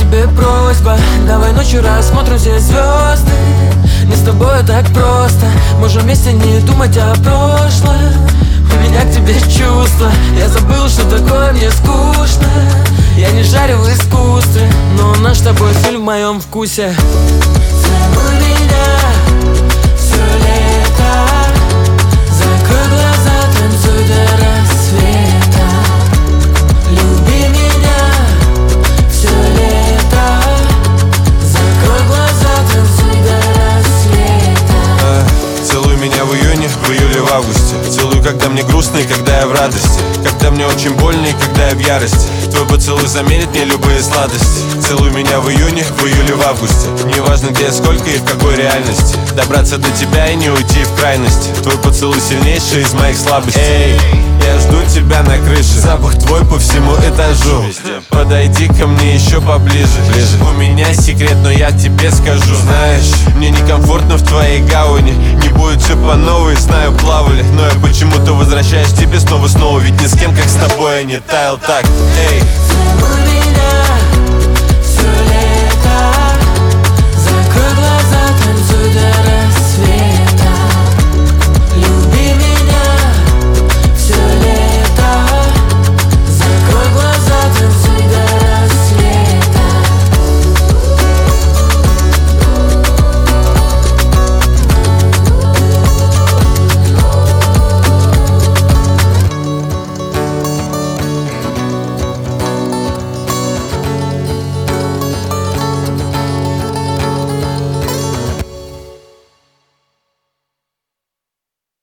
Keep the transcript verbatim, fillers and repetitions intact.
тебе просьба, давай ночью рассмотрим все звезды. Не с тобой так просто, можем вместе не думать о прошлом. У меня к тебе чувства, я забыл, что такое мне скучно. Я не жарю в искусстве, но наш с тобой фильм в моем вкусе. Целуй меня все лето, закрой глаза, танцуй до рассвета. Люби меня все лето, закрой глаза, танцуй до рассвета. а, Целуй меня в июне, в июле, в августе. Целуй, когда мне грустно и когда я в радости, когда мне очень больно и когда я в ярости. Твой поцелуй заменит мне любые сладости. Целуй меня в июне, в июле, в августе. Неважно где, сколько и в какой реальности. Добраться до тебя и не уйти в крайности. Твой поцелуй сильнейший из моих слабостей. Эй, я жду тебя на крыше. Запах твой по всему этажу. Подойди ко мне еще поближе. Ближе. У меня секрет, но я тебе скажу. Знаешь, мне некомфортно в твоей гавани. Не будет все по новой, знаю, плавали. Но я почему-то возвращаюсь к тебе снова-снова. Ведь ни с кем, как с тобой, я не таял так. Эй,